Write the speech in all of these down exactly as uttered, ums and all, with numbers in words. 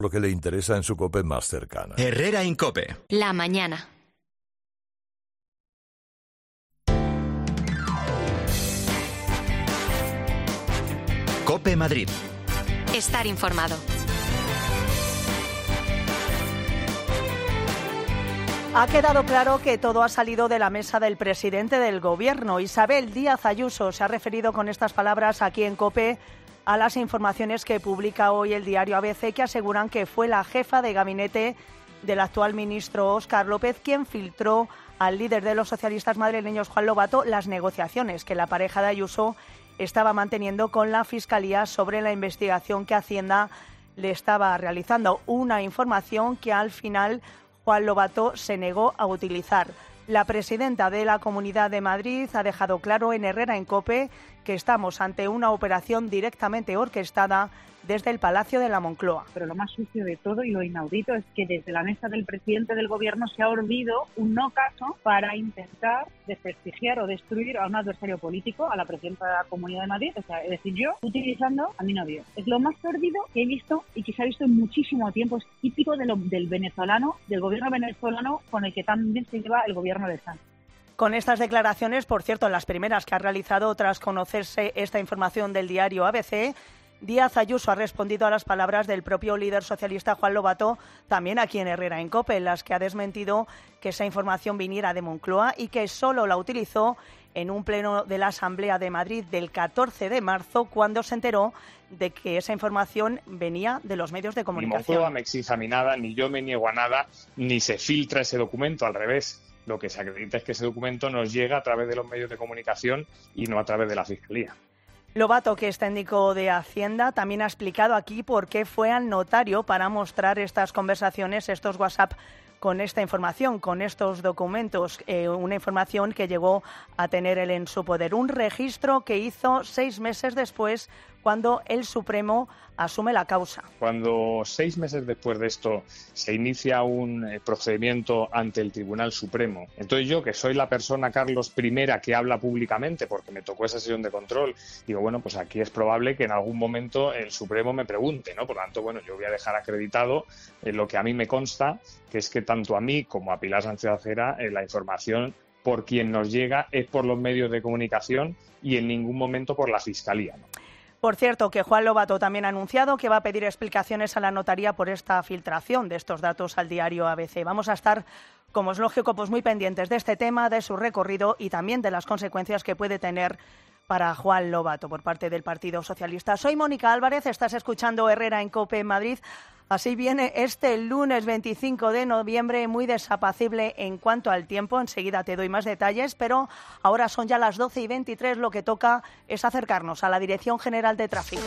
Lo que le interesa en su COPE más cercana. Herrera en COPE. La mañana. COPE Madrid. Estar informado. Ha quedado claro que todo ha salido de la mesa del presidente del Gobierno. Isabel Díaz Ayuso se ha referido con estas palabras aquí en COPE a las informaciones que publica hoy el diario A B C, que aseguran que fue la jefa de gabinete del actual ministro Óscar López quien filtró al líder de los socialistas madrileños, Juan Lobato, las negociaciones que la pareja de Ayuso estaba manteniendo con la Fiscalía sobre la investigación que Hacienda le estaba realizando. Una información que al final Juan Lobato se negó a utilizar. La presidenta de la Comunidad de Madrid ha dejado claro en Herrera en COPE que estamos ante una operación directamente orquestada desde el Palacio de la Moncloa. Pero lo más sucio de todo y lo inaudito es que desde la mesa del presidente del Gobierno se ha urdido un no caso para intentar desprestigiar o destruir a un adversario político, a la presidenta de la Comunidad de Madrid, o sea, es decir, yo, utilizando a mi novio. Es lo más sórdido que he visto y que se ha visto en muchísimo tiempo. Es típico de lo, del venezolano, del gobierno venezolano con el que también se lleva el gobierno de Sánchez. Con estas declaraciones, por cierto, las primeras que ha realizado tras conocerse esta información del diario A B C, Díaz Ayuso ha respondido a las palabras del propio líder socialista Juan Lobato, también aquí en Herrera en COPE, en las que ha desmentido que esa información viniera de Moncloa y que solo la utilizó en un pleno de la Asamblea de Madrid del catorce de marzo, cuando se enteró de que esa información venía de los medios de comunicación. Ni Moncloa me exige a mí nada, ni yo me niego a nada, ni se filtra ese documento, al revés. Lo que se acredita es que ese documento nos llega a través de los medios de comunicación y no a través de la Fiscalía. Lobato, que es técnico de Hacienda, también ha explicado aquí por qué fue al notario para mostrar estas conversaciones, estos WhatsApp con esta información, con estos documentos, eh, una información que llegó a tener él en su poder. Un registro que hizo seis meses después, cuando el Supremo asume la causa. Cuando seis meses después de esto se inicia un eh, procedimiento ante el Tribunal Supremo, entonces yo, que soy la persona, Carlos, primera que habla públicamente, porque me tocó esa sesión de control, digo, bueno, pues aquí es probable que en algún momento el Supremo me pregunte, ¿no? Por lo tanto, bueno, yo voy a dejar acreditado eh, lo que a mí me consta, que es que tanto a mí como a Pilar Sánchez Acera eh, la información por quien nos llega es por los medios de comunicación y en ningún momento por la Fiscalía, ¿no? Por cierto, que Juan Lobato también ha anunciado que va a pedir explicaciones a la notaría por esta filtración de estos datos al diario A B C. Vamos a estar, como es lógico, pues muy pendientes de este tema, de su recorrido y también de las consecuencias que puede tener para Juan Lobato por parte del Partido Socialista. Soy Mónica Álvarez, estás escuchando Herrera en COPE en Madrid. Así viene este lunes veinticinco de noviembre, muy desapacible en cuanto al tiempo. Enseguida te doy más detalles, pero ahora son ya las doce y veintitrés. Lo que toca es acercarnos a la Dirección General de Tráfico.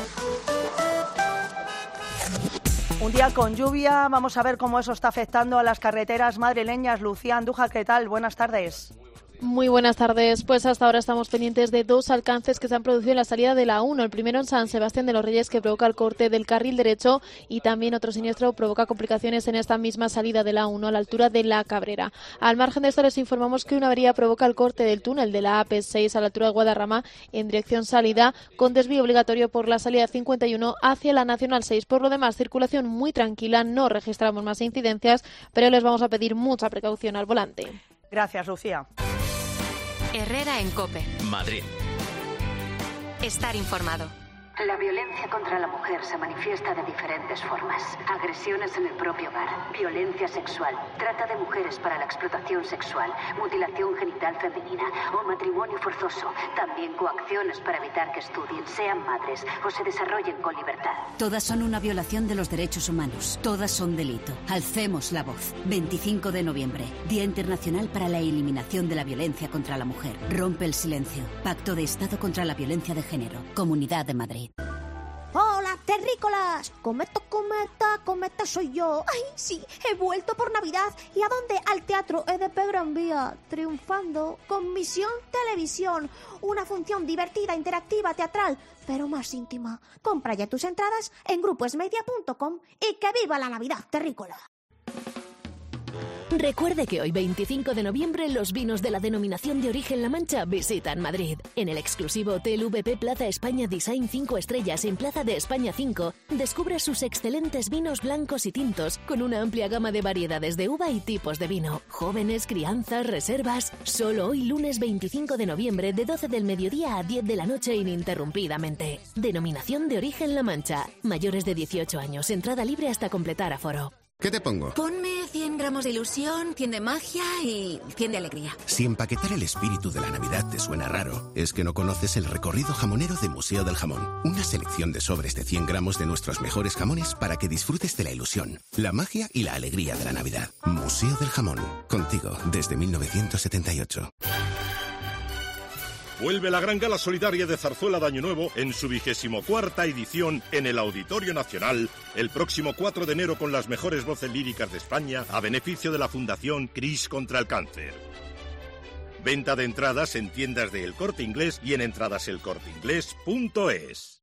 Un día con lluvia, vamos a ver cómo eso está afectando a las carreteras madrileñas. Lucía Andújar, ¿qué tal? Buenas tardes. Muy buenas tardes. Pues hasta ahora estamos pendientes de dos alcances que se han producido en la salida de la uno. El primero en San Sebastián de los Reyes, que provoca el corte del carril derecho, y también otro siniestro provoca complicaciones en esta misma salida de la uno a la altura de La Cabrera. Al margen de esto, les informamos que una avería provoca el corte del túnel de la A P seis a la altura de Guadarrama en dirección salida, con desvío obligatorio por la salida cincuenta y uno hacia la Nacional seis. Por lo demás, circulación muy tranquila, no registramos más incidencias, pero les vamos a pedir mucha precaución al volante. Gracias, Lucía. Herrera en COPE. Madrid. Estar informado. La violencia contra la mujer se manifiesta de diferentes formas. Agresiones en el propio hogar, violencia sexual, trata de mujeres para la explotación sexual, mutilación genital femenina o matrimonio forzoso. También coacciones para evitar que estudien, sean madres o se desarrollen con libertad. Todas son una violación de los derechos humanos. Todas son delito. Alcemos la voz. veinticinco de noviembre, Día Internacional para la Eliminación de la Violencia contra la Mujer. Rompe el silencio. Pacto de Estado contra la Violencia de Género. Comunidad de Madrid. ¡Hola, terrícolas! Cometa, cometa, cometa soy yo. ¡Ay, sí! He vuelto por Navidad. ¿Y a dónde? Al Teatro E D P Gran Vía. Triunfando con Misión Televisión. Una función divertida, interactiva, teatral, pero más íntima. Compra ya tus entradas en gruposmedia punto com y que viva la Navidad, terrícola. Recuerde que hoy, veinticinco de noviembre, los vinos de la denominación de origen La Mancha visitan Madrid. En el exclusivo Hotel V P Plaza España Design cinco estrellas en Plaza de España cinco, descubre sus excelentes vinos blancos y tintos con una amplia gama de variedades de uva y tipos de vino. Jóvenes, crianzas, reservas. Solo hoy, lunes veinticinco de noviembre, de doce del mediodía a diez de la noche ininterrumpidamente. Denominación de origen La Mancha. Mayores de dieciocho años. Entrada libre hasta completar aforo. ¿Qué te pongo? Ponme cien gramos de ilusión, cien de magia y cien de alegría. Si empaquetar el espíritu de la Navidad te suena raro, es que no conoces el recorrido jamonero de Museo del Jamón. Una selección de sobres de cien gramos de nuestros mejores jamones para que disfrutes de la ilusión, la magia y la alegría de la Navidad. Museo del Jamón. Contigo desde mil novecientos setenta y ocho. Vuelve la gran gala solidaria de Zarzuela de Año Nuevo en su vigésimo cuarta edición en el Auditorio Nacional el próximo cuatro de enero con las mejores voces líricas de España a beneficio de la Fundación CRIS contra el Cáncer. Venta de entradas en tiendas de El Corte Inglés y en entradas el corte inglés punto es.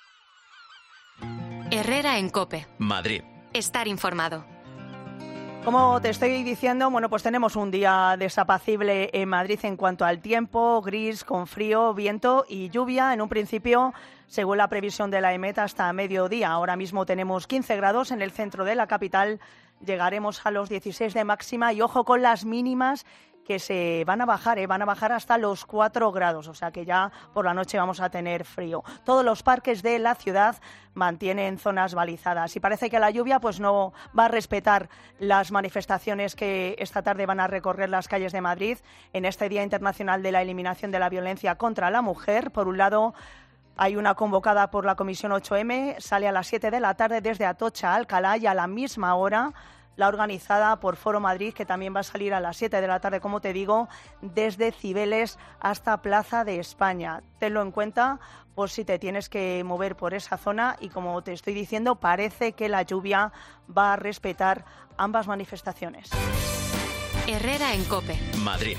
Herrera en COPE. Madrid. Estar informado. Como te estoy diciendo, bueno, pues tenemos un día desapacible en Madrid en cuanto al tiempo, gris, con frío, viento y lluvia. En un principio, según la previsión de la EMET, hasta mediodía. Ahora mismo tenemos quince grados en el centro de la capital. Llegaremos a los dieciséis de máxima y ojo con las mínimas que se van a bajar, ¿eh? van a bajar hasta los cuatro grados, o sea que ya por la noche vamos a tener frío. Todos los parques de la ciudad mantienen zonas balizadas y parece que la lluvia pues no va a respetar las manifestaciones que esta tarde van a recorrer las calles de Madrid en este Día Internacional de la Eliminación de la Violencia contra la Mujer. Por un lado, hay una convocada por la Comisión ocho eme, sale a las siete de la tarde desde Atocha a Alcalá y a la misma hora la organizada por Foro Madrid, que también va a salir a las siete de la tarde, como te digo, desde Cibeles hasta Plaza de España. Tenlo en cuenta por si te tienes que mover por esa zona y, como te estoy diciendo, parece que la lluvia va a respetar ambas manifestaciones. Herrera en COPE. Madrid.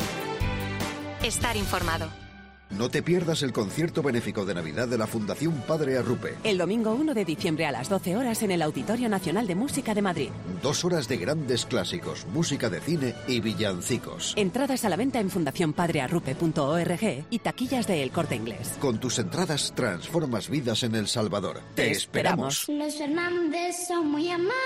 Estar informado. No te pierdas el concierto benéfico de Navidad de la Fundación Padre Arrupe. El domingo uno de diciembre a las doce horas en el Auditorio Nacional de Música de Madrid. Dos horas de grandes clásicos, música de cine y villancicos. Entradas a la venta en fundación padre arrupe punto org y taquillas de El Corte Inglés. Con tus entradas transformas vidas en El Salvador. ¡Te, Te esperamos! esperamos! Los Fernández son muy amables.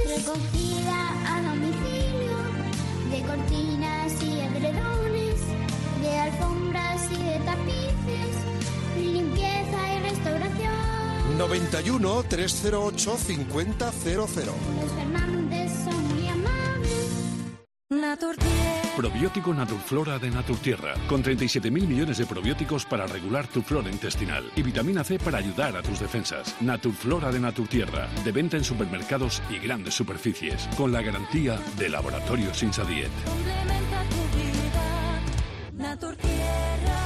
Recogida a domicilio de cortinas y edredones, de alfombras y de tapices, limpieza y restauración. noventa y uno, trescientos ocho, cincuenta cero cero. Los Fernández son muy amables. Naturtierra. Probiótico Naturflora de Naturtierra, con treinta y siete mil millones de probióticos para regular tu flora intestinal y vitamina C para ayudar a tus defensas. Naturflora de Naturtierra, de venta en supermercados y grandes superficies, con la garantía de Laboratorios Insadiet. Complementa tu vida, Naturtierra.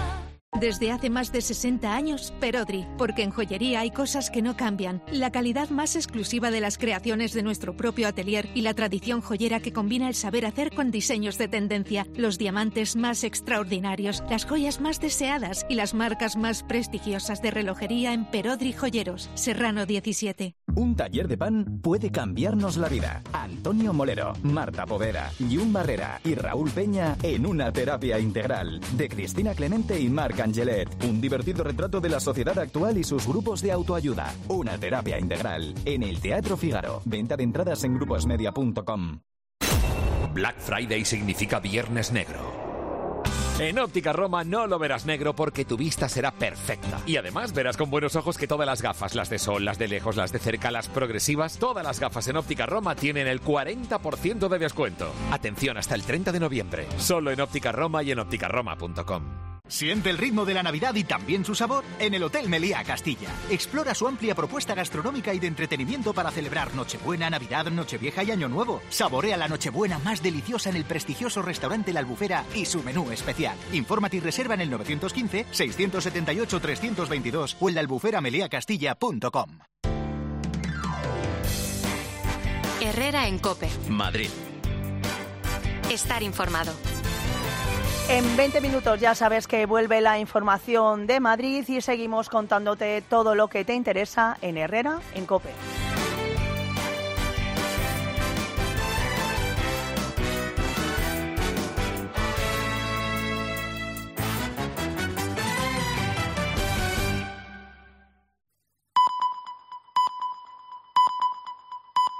Desde hace más de sesenta años, Perodri, porque en joyería hay cosas que no cambian. La calidad más exclusiva de las creaciones de nuestro propio atelier y la tradición joyera que combina el saber hacer con diseños de tendencia, los diamantes más extraordinarios, las joyas más deseadas y las marcas más prestigiosas de relojería en Perodri Joyeros, Serrano diecisiete. Un taller de pan puede cambiarnos la vida. Antonio Molero, Marta Povera, Jun Barrera y Raúl Peña en una terapia integral, de Cristina Clemente y Marc Angelet. Un divertido retrato de la sociedad actual y sus grupos de autoayuda. Una terapia integral en el Teatro Fígaro. Venta de entradas en gruposmedia punto com. Black Friday significa Viernes Negro. En Óptica Roma no lo verás negro porque tu vista será perfecta. Y además verás con buenos ojos que todas las gafas, las de sol, las de lejos, las de cerca, las progresivas, todas las gafas en Óptica Roma tienen el cuarenta por ciento de descuento. Atención, hasta el treinta de noviembre. Solo en Óptica Roma y en óptica roma punto com. Siente el ritmo de la Navidad y también su sabor en el Hotel Meliá Castilla. Explora su amplia propuesta gastronómica y de entretenimiento para celebrar Nochebuena, Navidad, Nochevieja y Año Nuevo. Saborea la Nochebuena más deliciosa en el prestigioso restaurante La Albufera y su menú especial. Infórmate y reserva en el nueve uno cinco, seis siete ocho, tres dos dos o en la albufera meliá castilla punto com. Herrera en COPE. Madrid. Estar informado. En veinte minutos ya sabes que vuelve la información de Madrid y seguimos contándote todo lo que te interesa en Herrera en COPE.